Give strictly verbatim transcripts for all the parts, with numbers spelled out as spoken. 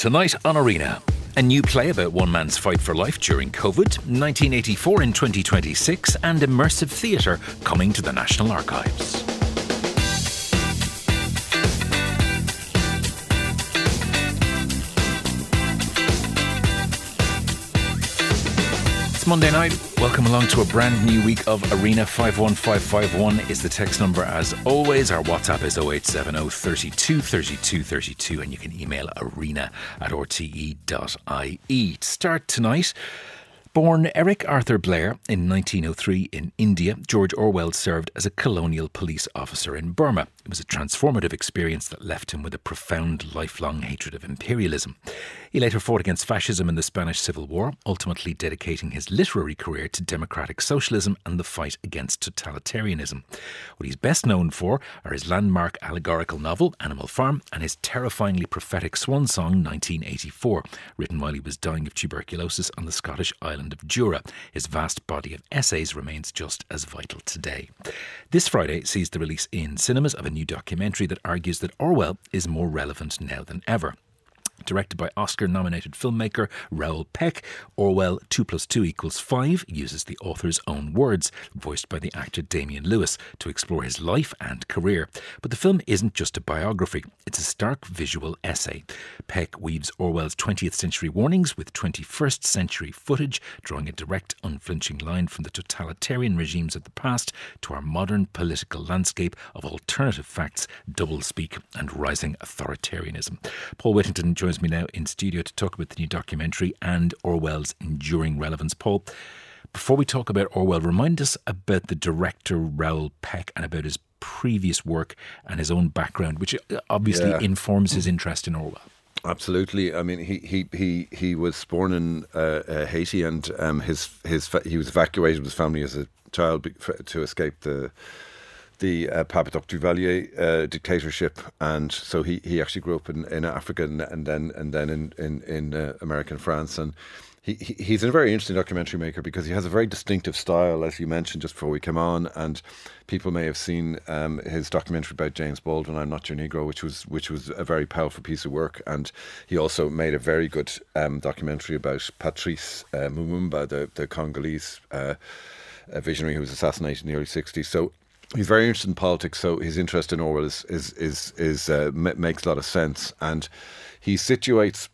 Tonight on Arena, a new play about one man's fight for life during COVID, nineteen eighty-four in twenty twenty-six, and immersive theatre coming to the National Archives. It's Monday night. Welcome along to a brand new week of Arena. Five one five five one is the text number as always. Our WhatsApp is oh eight seven oh, thirty-two, thirty-two, thirty-two, and you can email arena at r t e dot i e. To start tonight, born Eric Arthur Blair in nineteen oh three in India, George Orwell served as a colonial police officer in Burma. It was a transformative experience that left him with a profound lifelong hatred of imperialism. He later fought against fascism in the Spanish Civil War, ultimately dedicating his literary career to democratic socialism and the fight against totalitarianism. What he's best known for are his landmark allegorical novel, Animal Farm, and his terrifyingly prophetic swan song, nineteen eighty-four, written while he was dying of tuberculosis on the Scottish island of Jura. His vast body of essays remains just as vital today. This Friday sees the release in cinemas of a new documentary that argues that Orwell is more relevant now than ever. Directed by Oscar-nominated filmmaker Raoul Peck, Orwell two plus two equals five uses the author's own words, voiced by the actor Damian Lewis, to explore his life and career. But the film isn't just a biography, it's a stark visual essay. Peck weaves Orwell's twentieth century warnings with twenty-first century footage, drawing a direct, unflinching line from the totalitarian regimes of the past to our modern political landscape of alternative facts, doublespeak and rising authoritarianism. Paul Whittington joins me now in studio to talk about the new documentary and Orwell's enduring relevance. Paul, before we talk about Orwell, remind us about the director Raoul Peck and about his previous work and his own background, which obviously yeah. informs his interest in Orwell. Absolutely. I mean, he he he, he was born in uh, uh, Haiti, and um, his his he was evacuated with his family as a child to escape the. the uh, Papadoc Duvalier uh, dictatorship, and so he, he actually grew up in, in Africa and, and then and then in in, in uh, America and France, and he, he he's a very interesting documentary maker because he has a very distinctive style, as you mentioned just before we came on, and people may have seen um, his documentary about James Baldwin, I'm Not Your Negro, which was which was a very powerful piece of work, and he also made a very good um, documentary about Patrice uh, Lumumba, the the Congolese uh, visionary who was assassinated in the early sixties. So he's very interested in politics, so his interest in Orwell is is is, is uh, m- makes a lot of sense. And he situates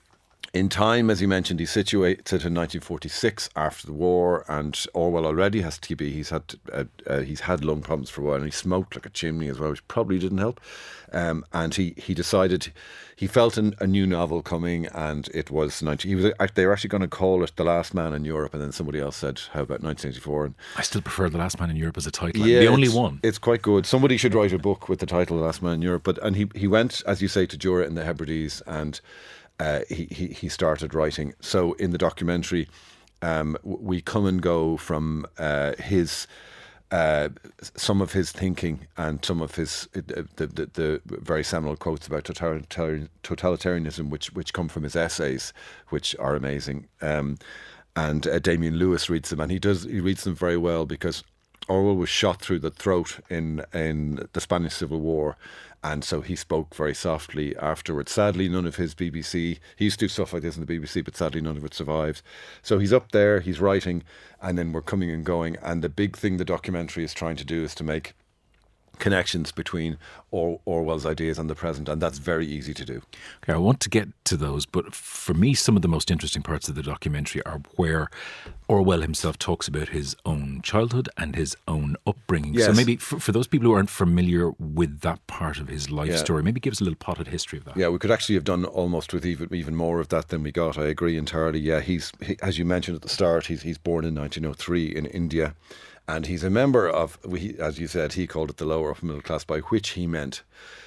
in time, as you mentioned, he situates it in nineteen forty-six after the war, and Orwell already has T B. He's had uh, uh, he's had lung problems for a while, and he smoked like a chimney as well, which probably didn't help. Um, and he, he decided he felt an, a new novel coming, and it was nineteen. He was they were actually going to call it The Last Man in Europe, and then somebody else said, "How about nineteen eighty-four?" And I still prefer The Last Man in Europe as a title. Yeah, the only one. It's quite good. Somebody should write a book with the title The Last Man in Europe. But and he he went, as you say, to Jura in the Hebrides, and uh, he, he he started writing. So in the documentary, um, we come and go from uh, his. Uh, some of his thinking and some of his uh, the, the the very seminal quotes about totalitarian, totalitarianism, which which come from his essays, which are amazing. Um, and uh, Damian Lewis reads them, and he does he reads them very well because Orwell was shot through the throat in in the Spanish Civil War, and so he spoke very softly afterwards. Sadly, none of his B B C, he used to do stuff like this in the B B C, but sadly none of it survives. So he's up there, he's writing, and then we're coming and going. And the big thing the documentary is trying to do is to make connections between or- Orwell's ideas and the present, and that's very easy to do. Okay, I want to get to those, but for me, some of the most interesting parts of the documentary are where Orwell himself talks about his own childhood and his own upbringing. Yes. So maybe for, for those people who aren't familiar with that part of his life yeah. story, maybe give us a little potted history of that. Yeah, we could actually have done almost with even even more of that than we got. I agree entirely. Yeah, he's he, as you mentioned at the start, he's he's born in nineteen oh three in India. And he's a member of, as you said, he called it the lower upper middle class, by which he meant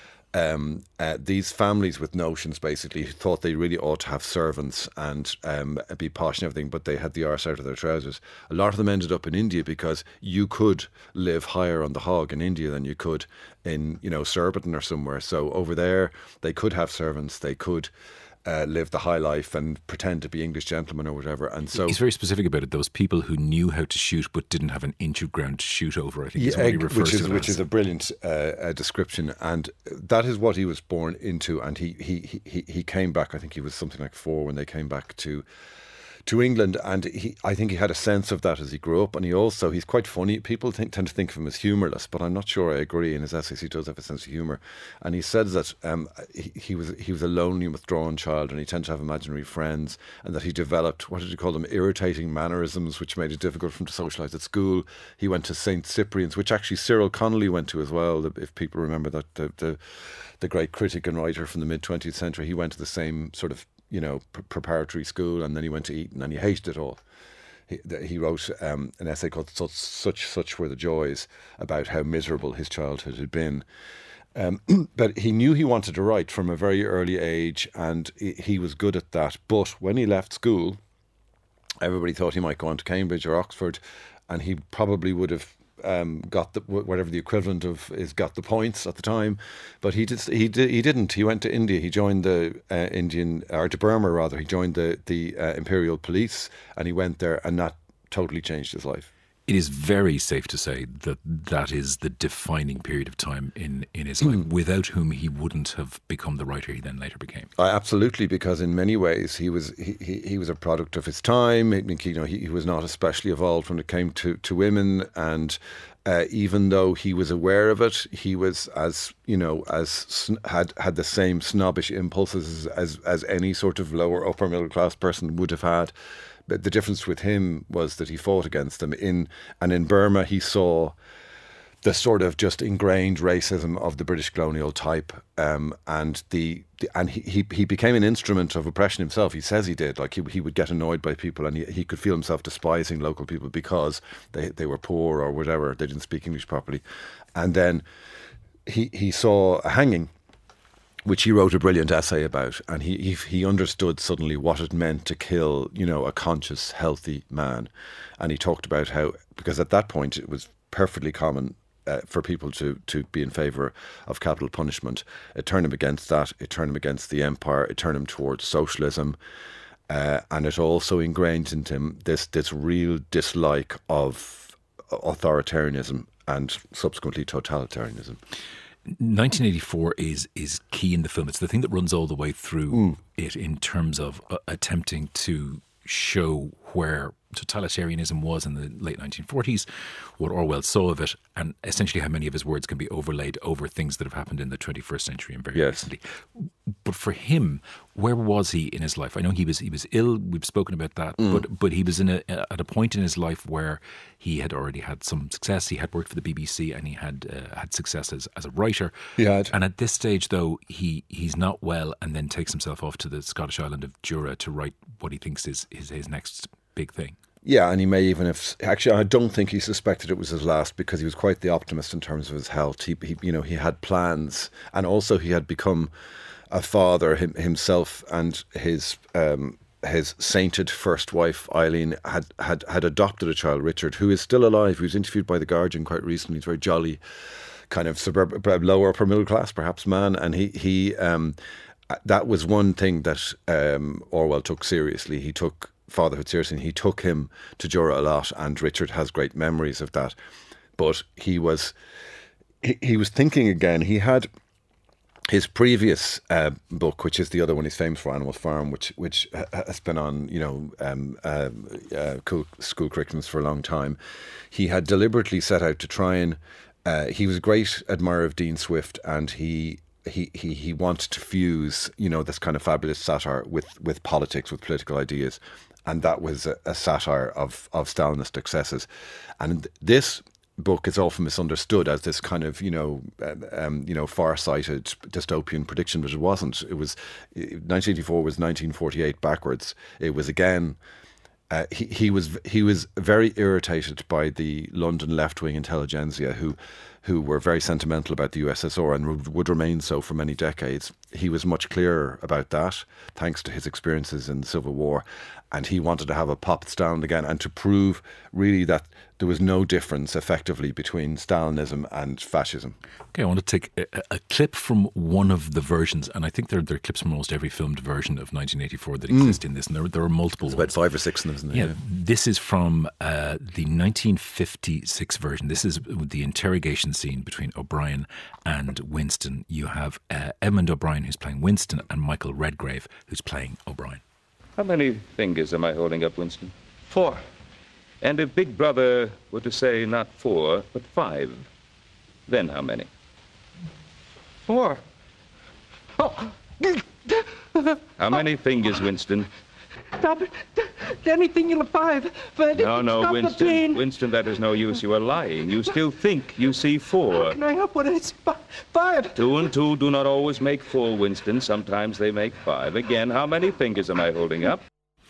um, uh, these families with notions, basically, who thought they really ought to have servants and um, be posh and everything, but they had the arse out of their trousers. A lot of them ended up in India because you could live higher on the hog in India than you could in, you know, Surbiton or somewhere. So over there, they could have servants, they could uh, live the high life and pretend to be English gentlemen or whatever. And so he's very specific about it. Those people who knew how to shoot but didn't have an inch of ground to shoot over, I think, is yeah, what he refers which is, to it Which as. is a brilliant uh, uh, description. And that is what he was born into. And he, he, he, he came back, I think he was something like four when they came back to to England, and he, I think he had a sense of that as he grew up. And he also, he's quite funny. People think, tend to think of him as humourless, but I'm not sure I agree. In his essays, he does have a sense of humour. And he says that um, he, he was he was a lonely, withdrawn child, and he tended to have imaginary friends, and that he developed, what did he call them, irritating mannerisms, which made it difficult for him to socialise at school. He went to Saint Cyprian's, which actually Cyril Connolly went to as well, if people remember that, the, the, the great critic and writer from the mid-twentieth century. He went to the same sort of you know, pre- preparatory school, and then he went to Eton, and he hated it all. He, he wrote um, an essay called Such, Such Such Were the Joys, about how miserable his childhood had been. Um, but he knew he wanted to write from a very early age, and he, he was good at that. But when he left school, everybody thought he might go on to Cambridge or Oxford, and he probably would have Um, got the whatever the equivalent of is got the points at the time, but he did he did he didn't. He went to India. He joined the uh, Indian or to Burma rather. He joined the the uh, Imperial Police, and he went there, and that totally changed his life. It is very safe to say that that is the defining period of time in, in his life, without whom he wouldn't have become the writer he then later became. Uh, absolutely, because in many ways he was he, he, he was a product of his time. I mean, you know, he, he was not especially evolved when it came to, to women, and uh, even though he was aware of it, he was as you know as sn- had had the same snobbish impulses as, as as any sort of lower upper middle class person would have had. But the difference with him was that he fought against them. In and in Burma, he saw the sort of just ingrained racism of the British colonial type, um, and the, the and he, he he became an instrument of oppression himself. He says he did. Like he he would get annoyed by people, and he he could feel himself despising local people because they they were poor or whatever. They didn't speak English properly, and then he he saw a hanging, which he wrote a brilliant essay about, and he, he he understood suddenly what it meant to kill, you know, a conscious, healthy man. And he talked about how, because at that point it was perfectly common uh, for people to, to be in favour of capital punishment. It turned him against that, it turned him against the empire, it turned him towards socialism, uh, and it also ingrained into him this, this real dislike of authoritarianism and subsequently totalitarianism. nineteen eighty-four is is key in the film. It's the thing that runs all the way through mm. it in terms of uh, attempting to show where totalitarianism was in the late nineteen forties, what Orwell saw of it, and essentially how many of his words can be overlaid over things that have happened in the twenty-first century and very yes. recently. But for him, where was he in his life? I know he was he was ill. We've spoken about that, mm. but but he was in a at a point in his life where he had already had some success. He had worked for the B B C, and he had uh, had success as, as a writer. He had. And at this stage, though, he he's not well, and then takes himself off to the Scottish island of Jura to write what he thinks is his, his next big thing. Yeah, and he may even have actually. I don't think he suspected it was his last, because he was quite the optimist in terms of his health. He, he you know, he had plans, and also he had become a father him, himself, and his um, his sainted first wife Eileen had, had had adopted a child, Richard, who is still alive. He was interviewed by The Guardian quite recently. He's very jolly, kind of suburban, lower upper middle class, perhaps man, and he he um, that was one thing that um, Orwell took seriously. He took fatherhood seriously, and he took him to Jura a lot, and Richard has great memories of that. But he was he, he was thinking again. He had his previous uh, book, which is the other one he's famous for, Animal Farm, which which has been on, you know, um, uh, uh, cool, school curriculums for a long time. He had deliberately set out to try and uh, he was a great admirer of Dean Swift, and he he he he wanted to fuse, you know, this kind of fabulous satire with with politics, with political ideas. And that was a, a satire of, of Stalinist excesses. And this book is often misunderstood as this kind of, you know, um, you know, far-sighted dystopian prediction, but it wasn't. It was nineteen eighty-four was nineteen forty-eight backwards. It was again. Uh, he he was he was very irritated by the London left-wing intelligentsia, who who were very sentimental about the U S S R and would, would remain so for many decades. He was much clearer about that, thanks to his experiences in the Civil War. And he wanted to have a pop Stalin again and to prove really that there was no difference effectively between Stalinism and fascism. Okay, I want to take a, a clip from one of the versions, and I think there, there are clips from almost every filmed version of nineteen eighty-four that exist mm. in this, and there, there are multiple There's ones. about five or six of them, isn't there? Yeah, yeah. This is from uh, the nineteen fifty-six version. This is the interrogation scene between O'Brien and Winston. You have uh, Edmund O'Brien, who's playing Winston, and Michael Redgrave, who's playing O'Brien. How many fingers am I holding up, Winston? Four. And if Big Brother were to say not four, but five, then how many? Four. Oh. How many fingers, Winston? Stop it. Anything in five. No, no, Stop Winston. Winston, that is no use. You are lying. You still think you see four. Can I help what it's five? Two and two do not always make four, Winston. Sometimes they make five. Again, how many fingers am I holding up?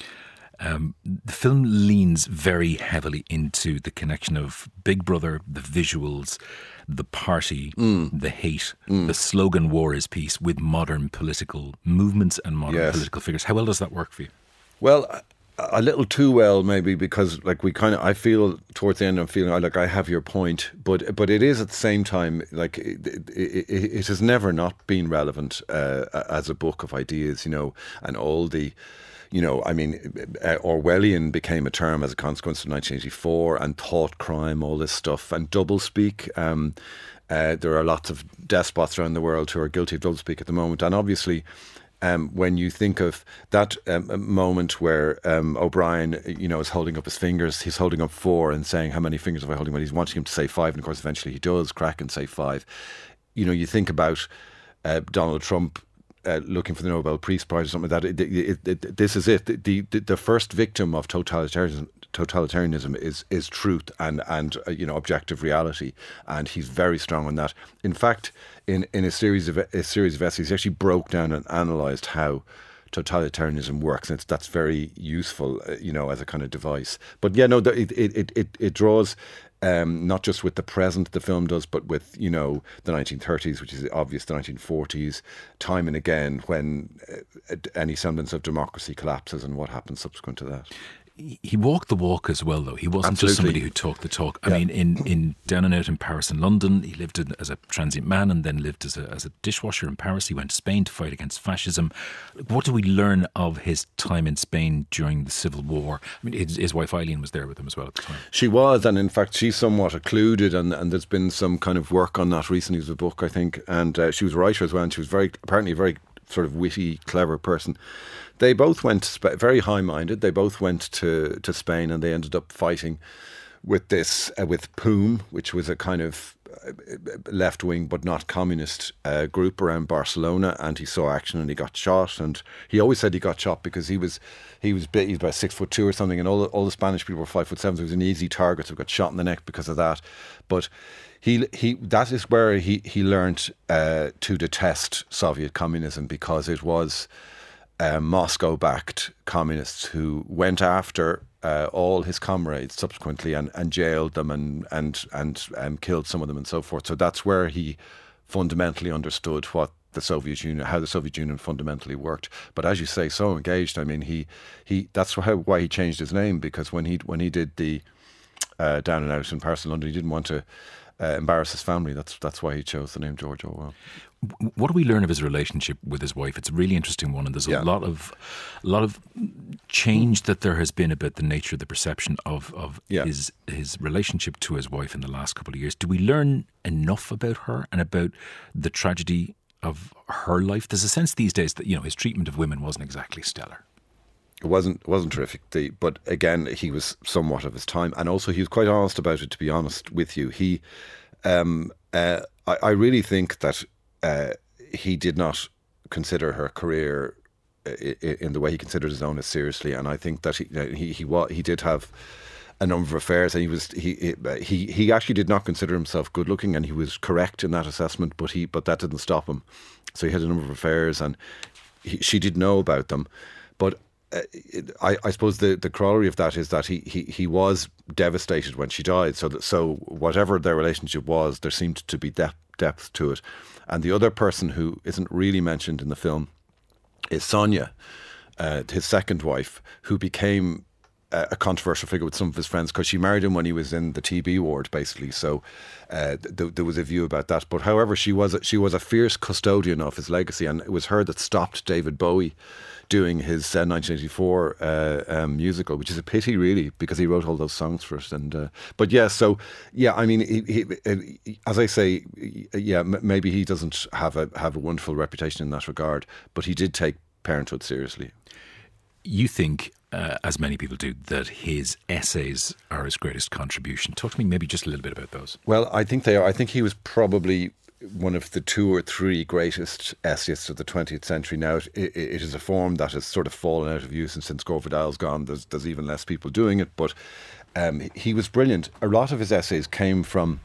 Um, the film leans very heavily into the connection of Big Brother, the visuals, the party, mm. the hate, mm. the slogan "War is Peace" with modern political movements and modern yes. political figures. How well does that work for you? Well, a, a little too well, maybe, because like we kind of, I feel towards the end, I'm feeling like I have your point, but but it is at the same time like it, it, it, it has never not been relevant uh, as a book of ideas, you know, and all the. You know, I mean, uh, Orwellian became a term as a consequence of nineteen eighty-four, and thought crime, all this stuff, and doublespeak. Um, uh, there are lots of despots around the world who are guilty of doublespeak at the moment. And obviously, um, when you think of that um, moment where um, O'Brien, you know, is holding up his fingers, he's holding up four and saying, how many fingers have I holding? Well, he's wanting him to say five. And of course, eventually he does crack and say five. You know, you think about uh, Donald Trump Uh, looking for the Nobel Peace Prize or something like that. It, it, it, it, this is it. The, the the first victim of totalitarianism, totalitarianism is is truth and and uh, you know, objective reality, and he's very strong on that. In fact, in, in a series of a series of essays, he actually broke down and analysed how totalitarianism works, and it's, that's very useful, uh, you know, as a kind of device. But yeah, no, it it it it, it draws. Um, not just with the present the film does, but with, you know, the nineteen thirties, which is obvious, the nineteen forties, time and again, when uh, any semblance of democracy collapses and what happens subsequent to that. He walked the walk as well, though. He wasn't Absolutely. just somebody who talked the talk. I yeah. mean, in, in down and out in Paris and London, he lived in, as a transient man and then lived as a, as a dishwasher in Paris. He went to Spain to fight against fascism. What do we learn of his time in Spain during the Civil War? I mean, his, his wife Eileen was there with him as well at the time. She was, and in fact, she's somewhat occluded, and, and there's been some kind of work on that recently as a book, I think. And uh, she was a writer as well, and she was very, apparently a very sort of witty, clever person. They both went to Sp- very high-minded. They both went to, to Spain, and they ended up fighting with this uh, with P O U M, which was a kind of uh, left-wing but not communist uh, group around Barcelona. And he saw action, and he got shot. And he always said he got shot because he was he was big, he was about six foot two or something, and all the, all the Spanish people were five foot seven. So he was an easy target. So he got shot in the neck because of that. But he he that is where he he learned uh, to detest Soviet communism, because it was Uh, Moscow-backed communists who went after uh, all his comrades subsequently and, and jailed them and and and um, killed some of them and so forth. So that's where he fundamentally understood what the Soviet Union, how the Soviet Union fundamentally worked. But as you say, so engaged. I mean, he he that's how, why he changed his name, because when he when he did the uh, Down and Out in Paris and London, he didn't want to uh, embarrass his family. That's that's why he chose the name George Orwell. What do we learn of his relationship with his wife? It's a really interesting one, and there's a yeah. lot of a lot of change that there has been about the nature of the perception of of yeah. his his relationship to his wife in the last couple of years. Do we learn enough about her and about the tragedy of her life? There's a sense these days that, you know, his treatment of women wasn't exactly stellar. It wasn't wasn't terrific, the, but again, he was somewhat of his time, and also he was quite honest about it. To be honest with you, he, um, uh, I, I really think that. Uh, he did not consider her career in, in the way he considered his own as seriously, and I think that he he he, he, he did have a number of affairs, and he was he he he actually did not consider himself good looking, and he was correct in that assessment. But he but that didn't stop him. So he had a number of affairs, and he, she did know about them. But uh, it, I, I suppose the, the corollary of that is that he, he, he was devastated when she died. So that, so whatever their relationship was, there seemed to be depth, depth to it. And the other person who isn't really mentioned in the film is Sonia, uh, his second wife, who became a controversial figure with some of his friends because she married him when he was in the T B ward, basically. So uh, th- there was a view about that. But however, she was a, she was a fierce custodian of his legacy, and it was her that stopped David Bowie doing his uh, nineteen eighty-four uh, um, musical, which is a pity, really, because he wrote all those songs for it. And uh, but yeah, so yeah, I mean, he, he, he, as I say, yeah, m- maybe he doesn't have a have a wonderful reputation in that regard, but he did take parenthood seriously. You think, uh, as many people do, that his essays are his greatest contribution. Talk to me maybe just a little bit about those. Well, I think they are. I think he was probably one of the two or three greatest essayists of the twentieth century. Now, it, it, it is a form that has sort of fallen out of use, and since Gore Vidal's gone, there's, there's even less people doing it. But um, he was brilliant. A lot of his essays came from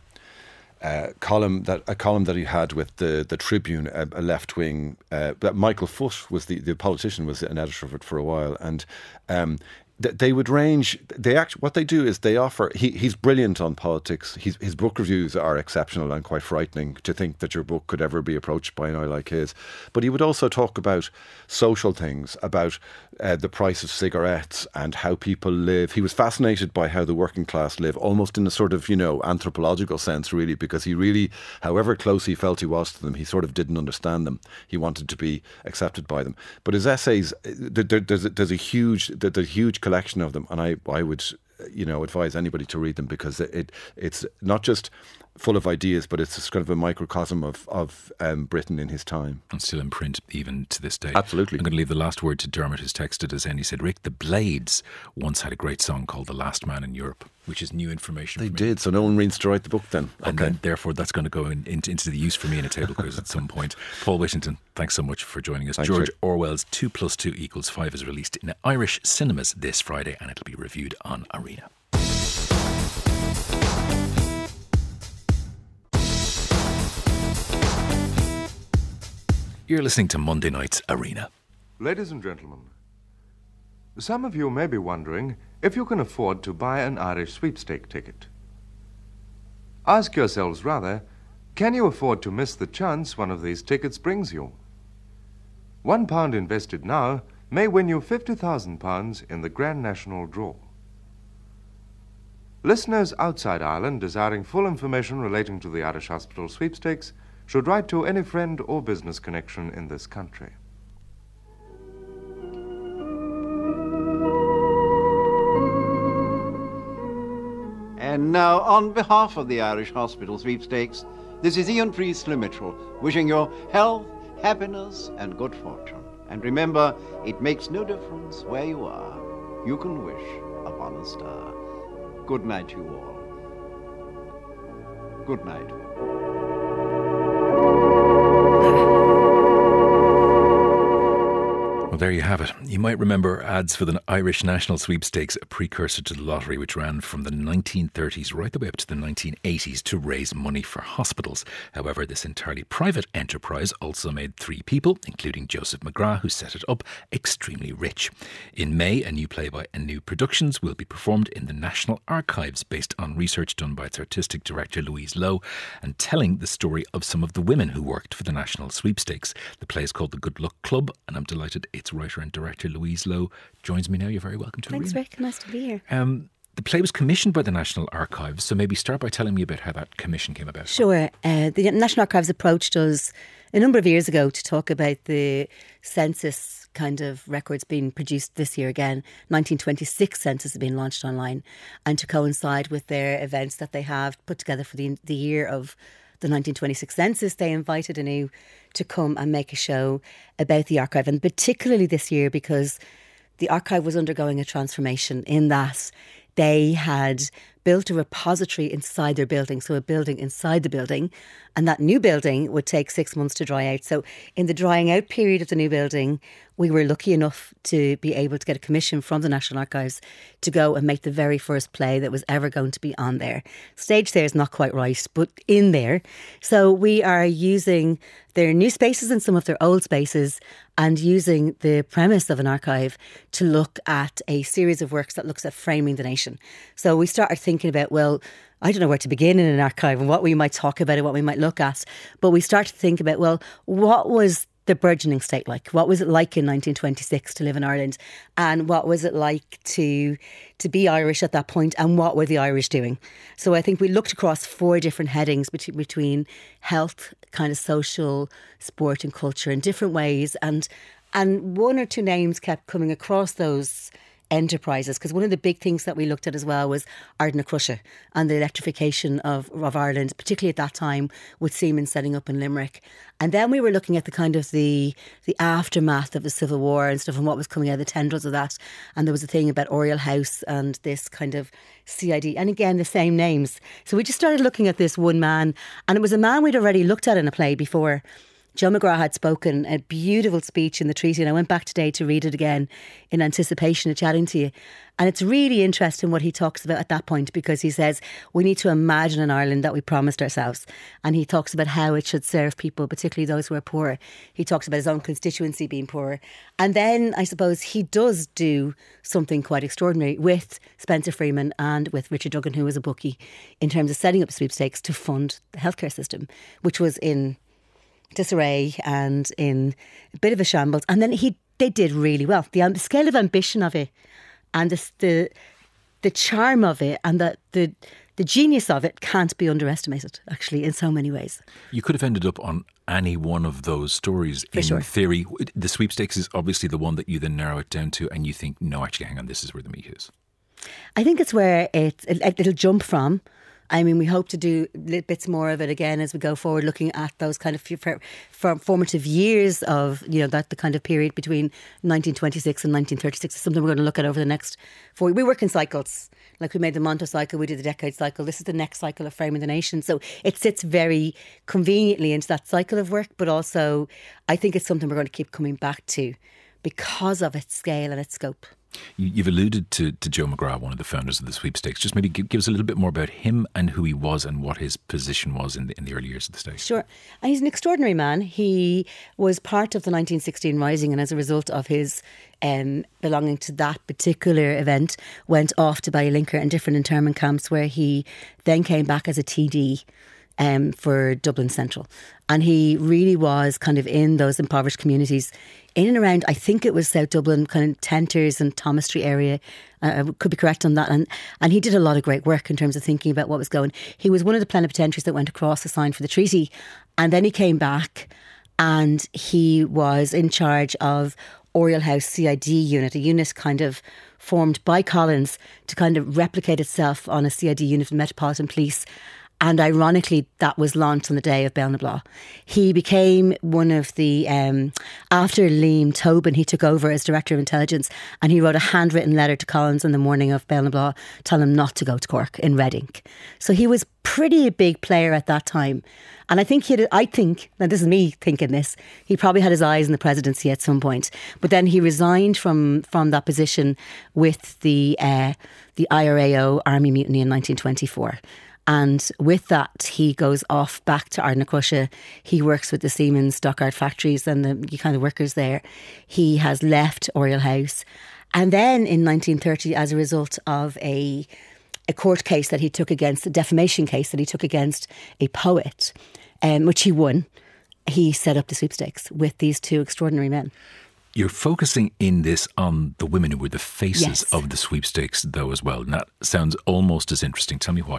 Uh, column that a column that he had with the the Tribune, a, a left wing. Uh, that Michael Foot was the, the politician, was an editor of it for a while, and um, th- they would range. They actually what they do is they offer. He he's brilliant on politics. He's, his book reviews are exceptional and quite frightening to think that your book could ever be approached by an eye like his. But he would also talk about social things, about uh, the price of cigarettes and how people live. He was fascinated by how the working class live, almost in a sort of, you know, anthropological sense, really, because he really, however close he felt he was to them, he sort of didn't understand them. He wanted to be accepted by them. But his essays, there, there's, a, there's a huge, there's a huge collection of them, and I, I would, you know, advise anybody to read them, because it, it it's not just full of ideas, but it's kind of a microcosm of, of um, Britain in his time. And still in print even to this day. Absolutely. I'm going to leave the last word to Dermot, who's texted us in. He said, Rick, the Blades once had a great song called The Last Man in Europe, which is new information They for me. did, so no one needs to write the book then. And Okay. then, therefore, that's going to go in, in, into the use for me in a table quiz at some point. Paul Whittington, thanks so much for joining us. Thanks, George Rick. Orwell's two plus two equals five is released in Irish cinemas this Friday, and it'll be reviewed on Arena. You're listening to Monday Night's Arena. Ladies and gentlemen, some of you may be wondering if you can afford to buy an Irish sweepstake ticket. Ask yourselves rather, can you afford to miss the chance one of these tickets brings you? One pound invested now may win you fifty thousand pounds in the Grand National Draw. Listeners outside Ireland desiring full information relating to the Irish Hospital sweepstakes should write to any friend or business connection in this country. And now, on behalf of the Irish Hospital Sweepstakes, this is Ian Priestley Mitchell, wishing you health, happiness, and good fortune. And remember, it makes no difference where you are. You can wish upon a star. Good night to you all. Good night. Well, there you have it. You might remember ads for the Irish National Sweepstakes, a precursor to the lottery, which ran from the nineteen thirties right the way up to the nineteen eighties to raise money for hospitals. However, this entirely private enterprise also made three people, including Joseph McGrath, who set it up, extremely rich. In May, a new play by Anew Productions will be performed in the National Archives based on research done by its artistic director Louise Lowe and telling the story of some of the women who worked for the National Sweepstakes. The play is called The Good Luck Club, and I'm delighted its writer and director Louise Lowe joins me now. You're very welcome to Thanks, Arena. Rick. Nice to be here. Um, the play was commissioned by the National Archives, so maybe start by telling me about how that commission came about. Sure. Uh, the National Archives approached us a number of years ago to talk about the census kind of records being produced this year again. nineteen twenty-six census has been launched online, and to coincide with their events that they have put together for the the year of the nineteen twenty-six census, they invited Anew to come and make a show about the archive, and particularly this year because the archive was undergoing a transformation in that they had built a repository inside their building, so a building inside the building, and that new building would take six months to dry out. So in the drying out period of the new building, we were lucky enough to be able to get a commission from the National Archives to go and make the very first play that was ever going to be on there. Stage there is not quite right, but in there. So we are using their new spaces and some of their old spaces, and using the premise of an archive to look at a series of works that looks at framing the nation. So we started thinking about, well, I don't know where to begin in an archive and what we might talk about and what we might look at. But we started to think about, well, what was the burgeoning state like? What was it like in nineteen twenty-six to live in Ireland? And what was it like to to be Irish at that point? And what were the Irish doing? So I think we looked across four different headings between, between health, kind of social, sport and culture in different ways. And and one or two names kept coming across those enterprises, because one of the big things that we looked at as well was Ardna Crusha and the electrification of, of Ireland, particularly at that time with Siemens setting up in Limerick. And then we were looking at the kind of the the aftermath of the Civil War and stuff, and what was coming out of the tendrils of that. And there was a thing about Oriel House and this kind of C I D, and again the same names. So we just started looking at this one man, and it was a man we'd already looked at in a play before. Joe McGrath had spoken a beautiful speech in the treaty, and I went back today to read it again in anticipation of chatting to you. And it's really interesting what he talks about at that point, because he says we need to imagine an Ireland that we promised ourselves. And he talks about how it should serve people, particularly those who are poor. He talks about his own constituency being poor. And then I suppose he does do something quite extraordinary with Spencer Freeman and with Richard Duggan, who was a bookie, in terms of setting up sweepstakes to fund the healthcare system, which was in disarray and in a bit of a shambles. And then he they did really well. The, um, the scale of ambition of it, and the the, the charm of it, and the, the the genius of it can't be underestimated, actually, in so many ways. You could have ended up on any one of those stories. For in sure. theory. The sweepstakes is obviously the one that you then narrow it down to, and you think, no, actually, hang on, this is where the meat is. I think it's where it's a little jump from. I mean, we hope to do little bits more of it again as we go forward, looking at those kind of f- f- formative years of, you know, that the kind of period between nineteen twenty-six and nineteen thirty-six is something we're going to look at over the next four. We work in cycles. Like we made the Monto cycle, we did the decade cycle. This is the next cycle of Framing the Nation. So it sits very conveniently into that cycle of work, but also I think it's something we're going to keep coming back to because of its scale and its scope. You've alluded to, to Joe McGrath, one of the founders of the sweepstakes. Just maybe give, give us a little bit more about him and who he was and what his position was in the, in the early years of the stakes. Sure. And he's an extraordinary man. He was part of the nineteen sixteen Rising, and as a result of his um, belonging to that particular event, went off to Ballylinker and different internment camps, where he then came back as a T D um, for Dublin Central. And he really was kind of in those impoverished communities in and around, I think it was South Dublin, kind of Tenters and Thomas Street area. Uh, I could be correct on that. And and he did a lot of great work in terms of thinking about what was going. He was one of the plenipotentiaries that went across to sign for the treaty. And then he came back and he was in charge of Oriel House C I D unit, a unit kind of formed by Collins to kind of replicate itself on a C I D unit in Metropolitan Police. And ironically, that was launched on the day of Belnabla. He became one of the, um, after Liam Tobin, he took over as Director of Intelligence, and he wrote a handwritten letter to Collins on the morning of Belnabla telling him not to go to Cork in red ink. So he was pretty a big player at that time. And I think he had, I think, now this is me thinking this, he probably had his eyes in the presidency at some point. But then he resigned from, from that position with the, uh, the I R A O Army Mutiny in nineteen twenty-four. And with that, he goes off back to Ardna Crusha. He works with the Siemens Stockyard factories and the kind of workers there. He has left Oriel House. And then in nineteen thirty, as a result of a, a court case that he took against, a defamation case that he took against a poet, um, which he won, he set up the sweepstakes with these two extraordinary men. You're focusing in this on the women who were the faces Yes. of the sweepstakes, though, as well. And that sounds almost as interesting. Tell me why.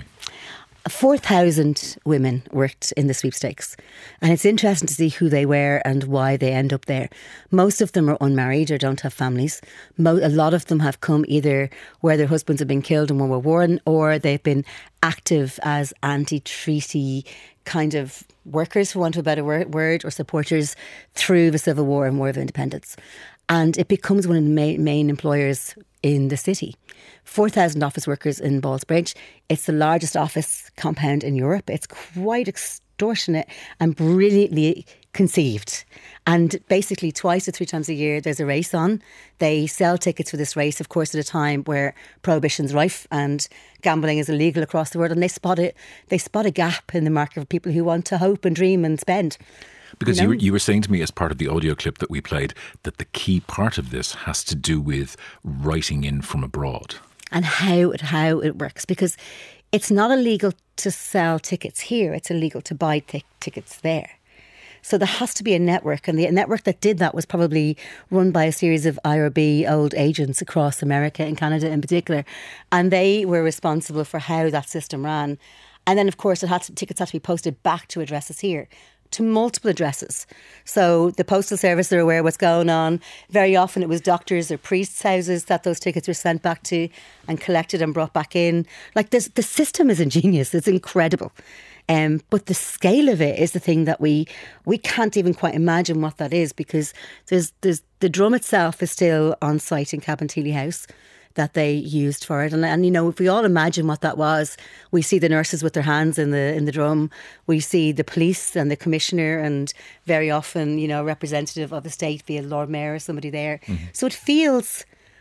four thousand women worked in the sweepstakes, and it's interesting to see who they were and why they end up there. Most of them are unmarried or don't have families. Mo- a lot of them have come either where their husbands have been killed in World War One, or they've been active as anti-treaty kind of workers, for want of a better word, word or supporters through the Civil War and War of Independence. And it becomes one of the main, main employers in the city. four thousand office workers in Ballsbridge. It's the largest office compound in Europe. It's quite extortionate and brilliantly conceived. And basically twice or three times a year there's a race on. They sell tickets for this race, of course, at a time where prohibition's rife and gambling is illegal across the world, and they spot it they spot a gap in the market of people who want to hope and dream and spend. Because you, know? you, were, you were saying to me as part of the audio clip that we played that the key part of this has to do with writing in from abroad. And how it, how it works. Because it's not illegal to sell tickets here. It's illegal to buy t- tickets there. So there has to be a network. And the network that did that was probably run by a series of I R B old agents across America and Canada in particular. And they were responsible for how that system ran. And then, of course, it had to, tickets had to be posted back to addresses here, to multiple addresses. So the Postal Service are aware of what's going on. Very often it was doctors' or priests' houses that those tickets were sent back to and collected and brought back in. Like this, the system is ingenious. It's incredible. Um, but the scale of it is the thing that we we can't even quite imagine what that is, because there's there's the drum itself is still on site in Cabinteely House that they used for it. And, and, you know, if we all imagine what that was, we see the nurses with their hands in the in the drum. We see the police and the commissioner and very often, you know, a representative of the state, be it Lord Mayor or somebody there. Mm-hmm. So it feels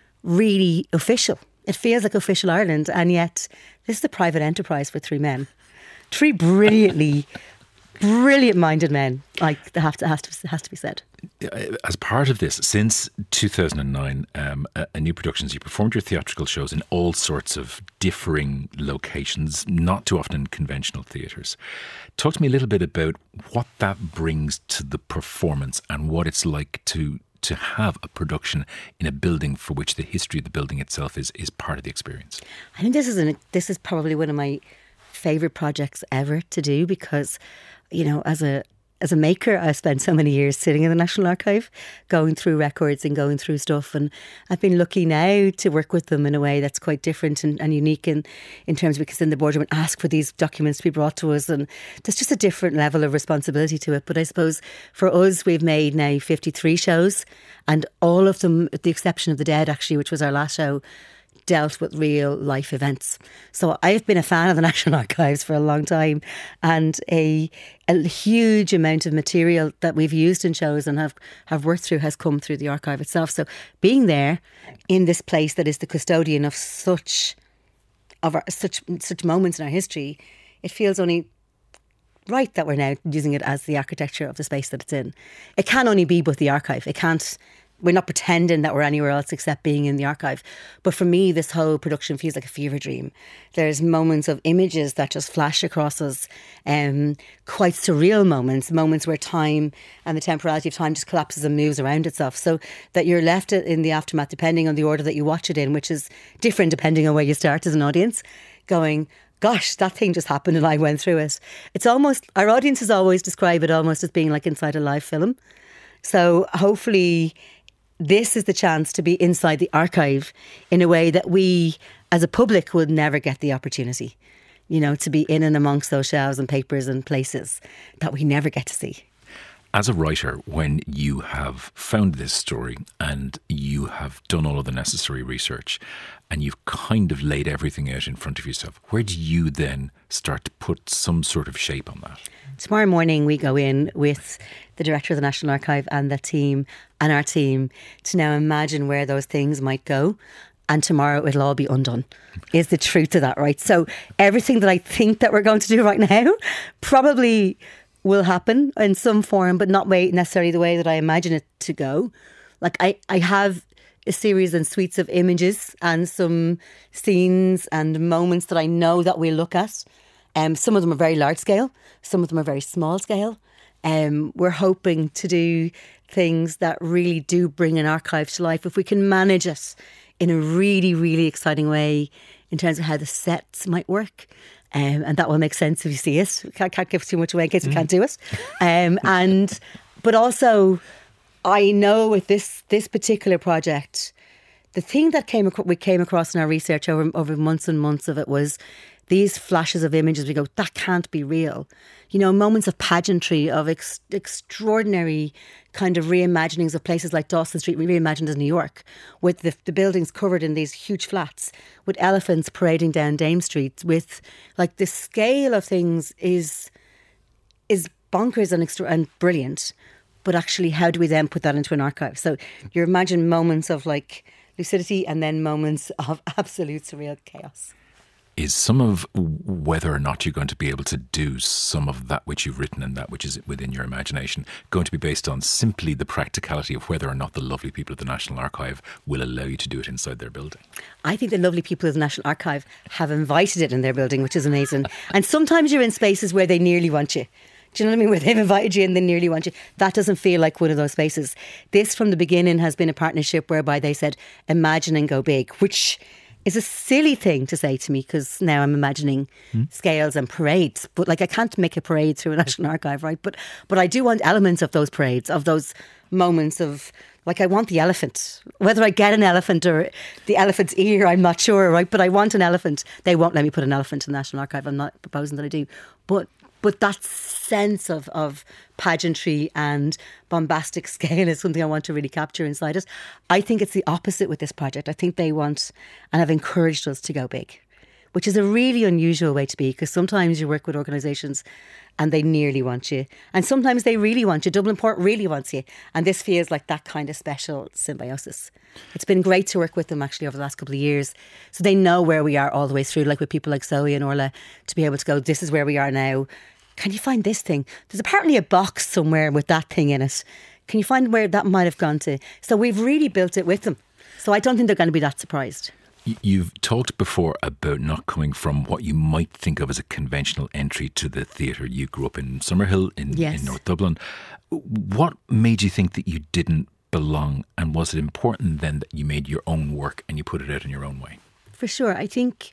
really official. It feels like official Ireland. And yet this is a private enterprise for three men. Three brilliantly, brilliant-minded men. Like, that have to, has to has to be said. As part of this, since two thousand nine, um, a, a New Productions, you performed your theatrical shows in all sorts of differing locations, not too often in conventional theatres. Talk to me a little bit about what that brings to the performance and what it's like to to have a production in a building for which the history of the building itself is is part of the experience. I think this is an, this is probably one of my favourite projects ever to do, because, you know, as a as a maker, I spent so many years sitting in the National Archive, going through records and going through stuff, and I've been lucky now to work with them in a way that's quite different and, and unique in, in terms of, because in the boardroom and ask for these documents to be brought to us, and there's just a different level of responsibility to it. But I suppose for us, we've made now fifty-three shows, and all of them, with the exception of The Dead actually, which was our last show, dealt with real life events. So I've been a fan of the National Archives for a long time, and a, a huge amount of material that we've used in shows and have, have worked through has come through the archive itself. So being there in this place that is the custodian of such of our, such such moments in our history, it feels only right that we're now using it as the architecture of the space that it's in. It can only be but the archive. It can't We're not pretending that we're anywhere else except being in the archive. But for me, this whole production feels like a fever dream. There's moments of images that just flash across us, um, quite surreal moments, moments where time and the temporality of time just collapses and moves around itself, so that you're left in the aftermath, depending on the order that you watch it in, which is different depending on where you start as an audience, going, gosh, that thing just happened and I went through it. It's almost, our audiences always describe it almost as being like inside a live film. So hopefully this is the chance to be inside the archive in a way that we as a public would never get the opportunity, you know, to be in and amongst those shelves and papers and places that we never get to see. As a writer, when you have found this story and you have done all of the necessary research and you've kind of laid everything out in front of yourself, where do you then start to put some sort of shape on that? Tomorrow morning we go in with the director of the National Archive and the team and our team to now imagine where those things might go. And tomorrow it'll all be undone, is the truth of that, right? So everything that I think that we're going to do right now probably will happen in some form, but not way necessarily the way that I imagine it to go. Like I, I have a series and suites of images and some scenes and moments that I know that we'll look at. Um, some of them are very large scale, some of them are very small scale. Um, we're hoping to do things that really do bring an archive to life if we can manage it in a really, really exciting way in terms of how the sets might work. Um, and that will make sense if you see it. Can't, can't give too much away in case we can't do it. Um, and but also, I know with this this particular project, the thing that came ac- we came across in our research over over months and months of it was these flashes of images. We go, that can't be real. you know, moments of pageantry, of ex- extraordinary kind of reimaginings of places like Dawson Street, reimagined as New York, with the, the buildings covered in these huge flats, with elephants parading down Dame Street, with like the scale of things is is bonkers and, extra- and brilliant. But actually, how do we then put that into an archive? So you imagine moments of like lucidity and then moments of absolute surreal chaos. Is some of whether or not you're going to be able to do some of that which you've written and that which is within your imagination going to be based on simply the practicality of whether or not the lovely people at the National Archive will allow you to do it inside their building? I think the lovely people of the National Archive have invited it in their building, which is amazing. And sometimes you're in spaces where they nearly want you. Do you know what I mean? Where they've invited you and they nearly want you. That doesn't feel like one of those spaces. This, from the beginning, has been a partnership whereby they said, imagine and go big, which is a silly thing to say to me because now I'm imagining hmm. scales and parades. But like, I can't make a parade through a National Archive, right? But but I do want elements of those parades, of those moments of, like, I want the elephant. Whether I get an elephant or the elephant's ear, I'm not sure, right? But I want an elephant. They won't let me put an elephant in the National Archive. I'm not proposing that I do. But But that sense of, of pageantry and bombastic scale is something I want to really capture inside us. I think it's the opposite with this project. I think they want and have encouraged us to go big, which is a really unusual way to be, because sometimes you work with organisations and they nearly want you. And sometimes they really want you. Dublin Port really wants you. And this feels like that kind of special symbiosis. It's been great to work with them actually over the last couple of years. So they know where we are all the way through, like with people like Zoe and Orla, to be able to go, this is where we are now. Can you find this thing? There's apparently a box somewhere with that thing in it. Can you find where that might have gone to? So we've really built it with them. So I don't think they're going to be that surprised. You've talked before about not coming from what you might think of as a conventional entry to the theatre. You grew up in Summerhill in, yes. in North Dublin. What made you think that you didn't belong? And was it important then that you made your own work and you put it out in your own way? For sure. I think,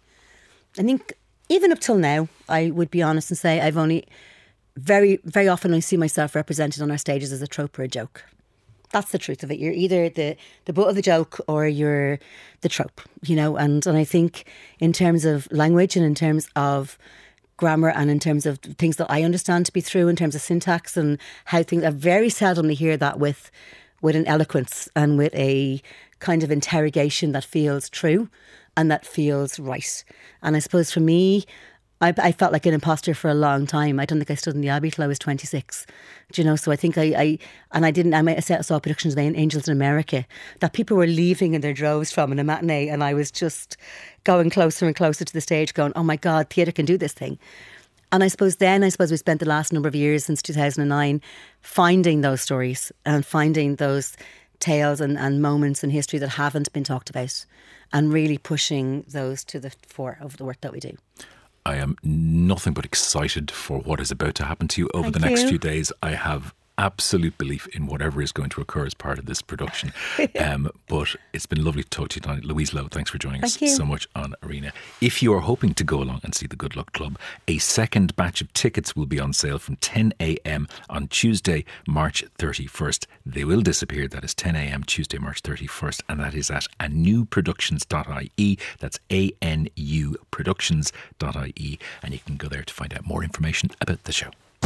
I think... Even up till now, I would be honest and say I've only very, very often I see myself represented on our stages as a trope or a joke. That's the truth of it. You're either the, the butt of the joke or you're the trope, you know. And, and I think in terms of language and in terms of grammar and in terms of things that I understand to be true, in terms of syntax and how things, I very seldomly hear that with, with an eloquence and with a kind of interrogation that feels true and that feels right. And I suppose for me, I, I felt like an imposter for a long time. I don't think I stood in the Abbey till I was twenty-six. Do you know? So I think I, I and I didn't, I saw productions of Angels in America that people were leaving in their droves from in a matinee, and I was just going closer and closer to the stage going, oh my God, theatre can do this thing. And I suppose then, I suppose we spent the last number of years since two thousand nine finding those stories and finding those tales and, and moments in history that haven't been talked about and really pushing those to the fore of the work that we do. I am nothing but excited for what is about to happen to you over Thank the next you. few days. I have absolute belief in whatever is going to occur as part of this production. um, but it's been lovely to talk to you tonight. Louise Lowe, thanks for joining Thank us you. so much on Arena. If you are hoping to go along and see the Good Luck Club, a second batch of tickets will be on sale from ten a.m. on Tuesday, March thirty-first. They will disappear. That is ten a.m. Tuesday, March thirty-first, and that is at a new productions dot I E. That's A N U productions dot I E, and you can go there to find out more information about the show.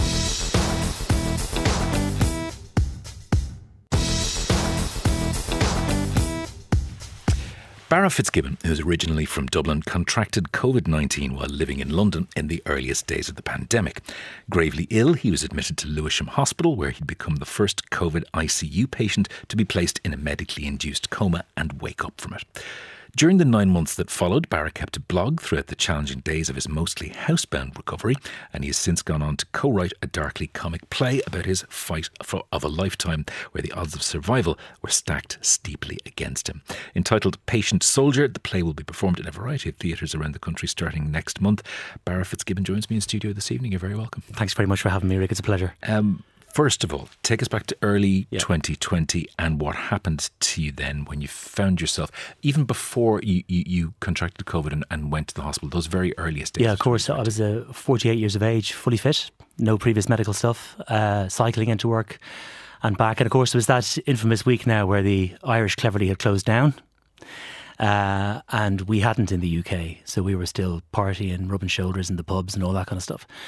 Barra Fitzgibbon, who's originally from Dublin, contracted COVID nineteen while living in London in the earliest days of the pandemic. Gravely ill, he was admitted to Lewisham Hospital, where he'd become the first COVID I C U patient to be placed in a medically induced coma and wake up from it. During the nine months that followed, Barra kept a blog throughout the challenging days of his mostly housebound recovery, and he has since gone on to co-write a darkly comic play about his fight for, of a lifetime, where the odds of survival were stacked steeply against him. Entitled Patient Soldier, the play will be performed in a variety of theatres around the country starting next month. Barra Fitzgibbon joins me in studio this evening. You're very welcome. Thanks very much for having me, Rick. It's a pleasure. Um, First of all, take us back to early yeah. twenty twenty and what happened to you then when you found yourself, even before you, you, you contracted COVID and, and went to the hospital, those very earliest days. Yeah, of course. I was uh, forty-eight years of age, fully fit, no previous medical stuff, uh, cycling into work and back. And of course, there was that infamous week now where the Irish cleverly had closed down. Uh, and we hadn't in the U K. So we were still partying, rubbing shoulders in the pubs and all that kind of stuff.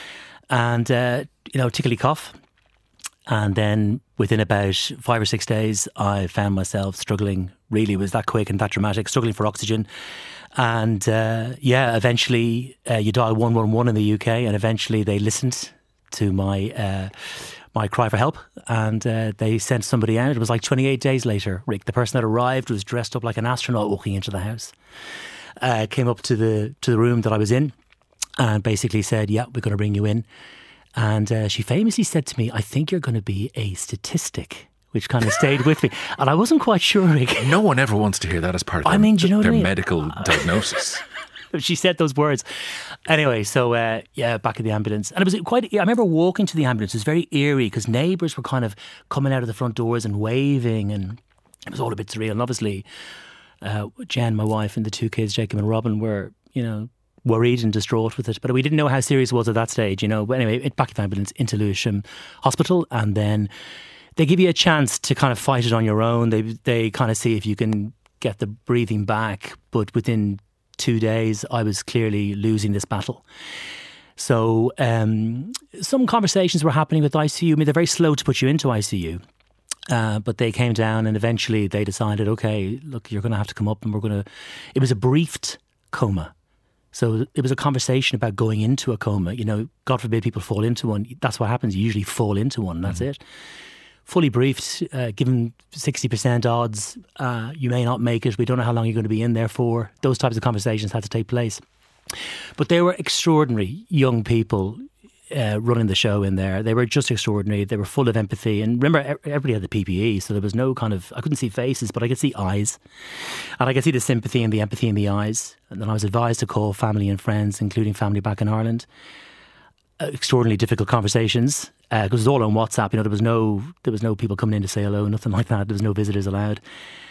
and, uh, you know, tickly cough. And then within about five or six days, I found myself struggling. Really, it was that quick and that dramatic, struggling for oxygen. And uh, yeah, eventually uh, you dial one one one in the U K, and eventually they listened to my uh, my cry for help, and uh, they sent somebody out. It was like twenty-eight days later, Rick. The person that arrived was dressed up like an astronaut walking into the house. Uh, came up to the to the room that I was in, and basically said, "Yeah, we're going to bring you in." And uh, she famously said to me, "I think you're going to be a statistic," which kind of stayed with me. And I wasn't quite sure, Rick. No one ever wants to hear that as part of I their, mean, do you know what their I mean? medical diagnosis. She said those words. Anyway, so uh, yeah, back in the ambulance. And it was quite, I remember walking to the ambulance. It was very eerie because neighbours were kind of coming out of the front doors and waving, and it was all a bit surreal. And obviously, uh, Jen, my wife, and the two kids, Jacob and Robin, were, you know, worried and distraught with it, but we didn't know how serious it was at that stage, you know. But anyway, it back in the ambulance into Lewisham Hospital, and then they give you a chance to kind of fight it on your own. They they kind of see if you can get the breathing back, but within two days, I was clearly losing this battle. So um, some conversations were happening with I C U. I mean, they're very slow to put you into I C U. Uh, but they came down, and eventually they decided, okay, look, you're going to have to come up, and we're going to. It was a briefed coma. So it was a conversation about going into a coma. You know, God forbid people fall into one. That's what happens. You usually fall into one, and that's mm-hmm. it. Fully briefed, uh, given sixty percent odds, uh, you may not make it. We don't know how long you're going to be in there for. Those types of conversations had to take place. But they were extraordinary young people uh, running the show in there. They were just extraordinary. They were full of empathy. And remember, everybody had the P P E, so there was no kind of, I couldn't see faces, but I could see eyes. And I could see the sympathy and the empathy in the eyes. And then I was advised to call family and friends, including family back in Ireland. Uh, extraordinarily difficult conversations, because uh, it was all on WhatsApp. You know, there was no there was no people coming in to say hello, nothing like that. There was no visitors allowed.